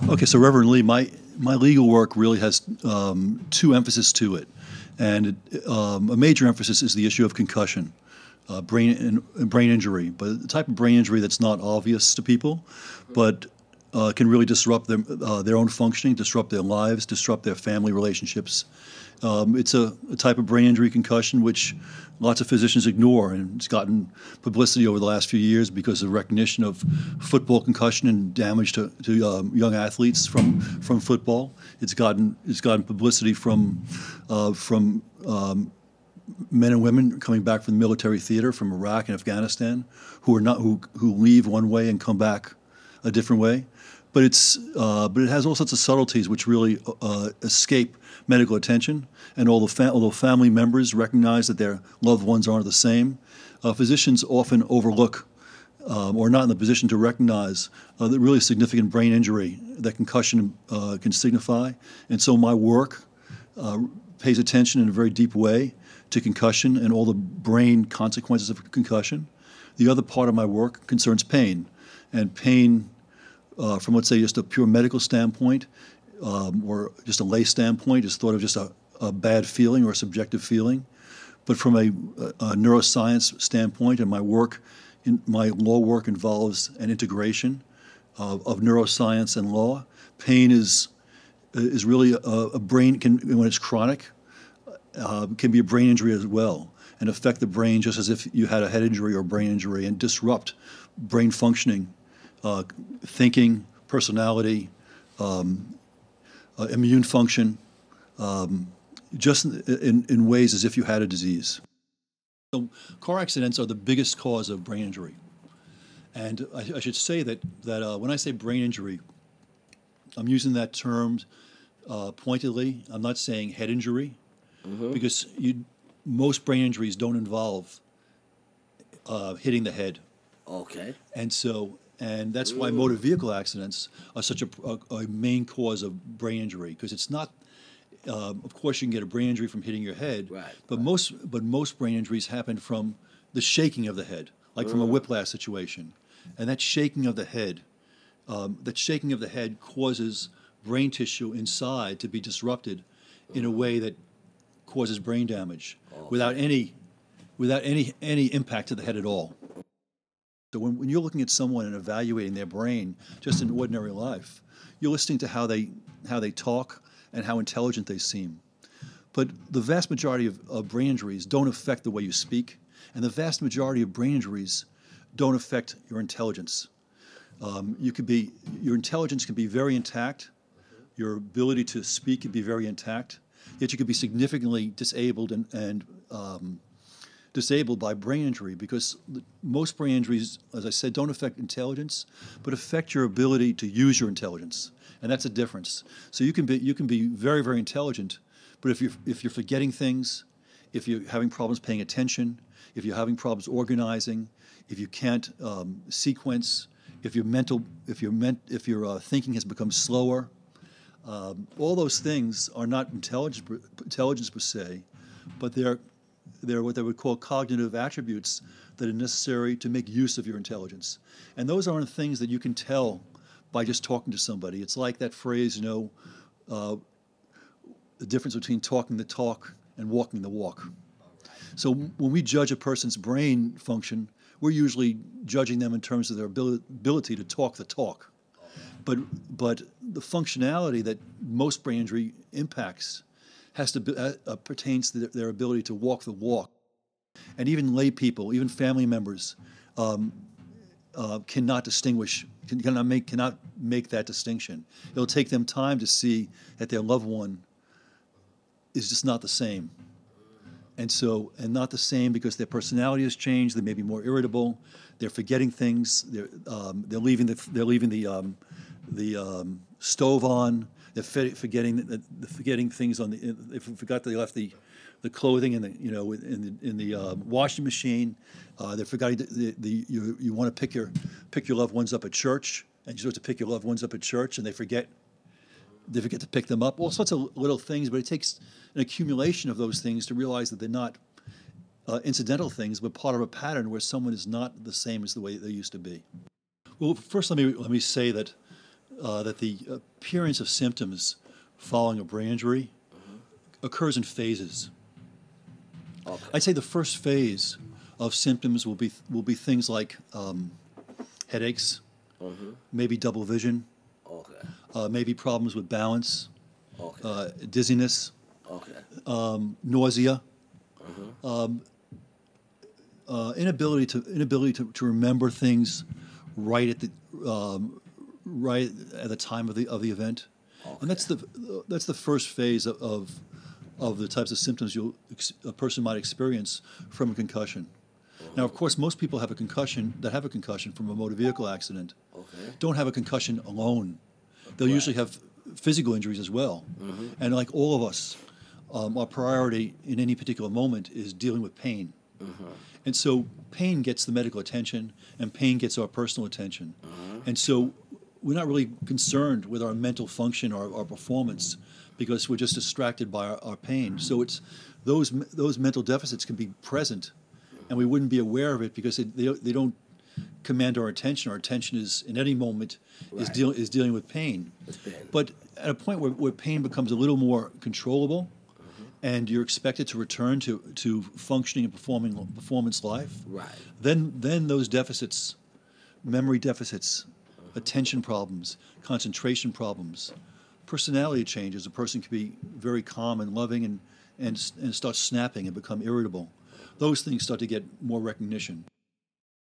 Okay, so Reverend Lee, my legal work really has two emphases to it, and a major emphasis is the issue of concussion, brain injury, but the type of brain injury that's not obvious to people, but can really disrupt their own functioning, disrupt their lives, disrupt their family relationships. It's a type of brain injury concussion which lots of physicians ignore, and it's gotten publicity over the last few years because of recognition of football concussion and damage to young athletes from football. It's gotten publicity from men and women coming back from the military theater from Iraq and Afghanistan who leave one way and come back a different way. But it has all sorts of subtleties which really escape medical attention, and although family members recognize that their loved ones aren't the same, physicians often overlook or not in the position to recognize the really significant brain injury that concussion can signify. And so my work pays attention in a very deep way to concussion and all the brain consequences of concussion. The other part of my work concerns pain, and pain from, let's say, just a pure medical standpoint or just a lay standpoint is thought of just a bad feeling or a subjective feeling. But from a neuroscience standpoint, and my law work involves an integration of neuroscience and law. Pain is really a brain, when it's chronic, can be a brain injury as well, and affect the brain just as if you had a head injury or brain injury, and disrupt brain functioning, thinking, personality, immune function, just in ways as if you had a disease. So car accidents are the biggest cause of brain injury. And I should say that when I say brain injury, I'm using that term pointedly. I'm not saying head injury, because most brain injuries don't involve hitting the head. Okay. And that's why motor vehicle accidents are such a main cause of brain injury, because it's not. Of course, you can get a brain injury from hitting your head, right, but most brain injuries happen from the shaking of the head, like from a whiplash situation, and that shaking of the head causes brain tissue inside to be disrupted in a way that causes brain damage without any impact to the head at all. So when you're looking at someone and evaluating their brain just in ordinary life, you're listening to how they talk and how intelligent they seem. But the vast majority of brain injuries don't affect the way you speak, and the vast majority of brain injuries don't affect your intelligence. Your intelligence can be very intact, your ability to speak can be very intact, yet you could be significantly disabled and disabled by brain injury, because most brain injuries, as I said, don't affect intelligence, but affect your ability to use your intelligence, and that's a difference. So you can be very, very intelligent, but if you're forgetting things, if you're having problems paying attention, if you're having problems organizing, if you can't sequence, if your thinking has become slower, all those things are not intelligence per se, but they're what they would call cognitive attributes that are necessary to make use of your intelligence. And those aren't things that you can tell by just talking to somebody. It's like that phrase, the difference between talking the talk and walking the walk. So when we judge a person's brain function, we're usually judging them in terms of their ability to talk the talk. But the functionality that most brain injury impacts pertains to their ability to walk the walk. And even lay people, even family members, cannot make that distinction. It'll take them time to see that their loved one is just not the same. And not the same because their personality has changed. They may be more irritable. They're forgetting things. They're leaving the stove on. They're forgetting things on the. They forgot they left the clothing in the washing machine. They're forgetting you want to pick your loved ones up at church, and you're supposed to pick your loved ones up at church, and they forget to pick them up. All sorts of little things, but it takes an accumulation of those things to realize that they're not incidental things, but part of a pattern where someone is not the same as the way they used to be. Well, first let me say that that the appearance of symptoms following a brain injury occurs in phases. Okay. I'd say the first phase of symptoms will be things like headaches, maybe double vision, Okay. maybe problems with balance, Okay. dizziness, Okay. nausea, inability to remember things right at the time of the event, and that's the first phase of the types of symptoms a person might experience from a concussion. Now, of course, most people have a concussion from a motor vehicle accident Okay. don't have a concussion alone. They'll usually have physical injuries as well. And like all of us, our priority in any particular moment is dealing with pain. And so pain gets the medical attention, and pain gets our personal attention. And so we're not really concerned with our mental function or our performance because we're just distracted by our pain. So it's those mental deficits can be present, and we wouldn't be aware of it because they don't command our attention. Our attention is in any moment Right. is dealing with pain. It's pain. But at a point where pain becomes a little more controllable, and you're expected to return to functioning and performance life, Right. then those deficits, memory deficits, attention problems, concentration problems, personality changes. A person can be very calm and loving and start snapping and become irritable. Those things start to get more recognition.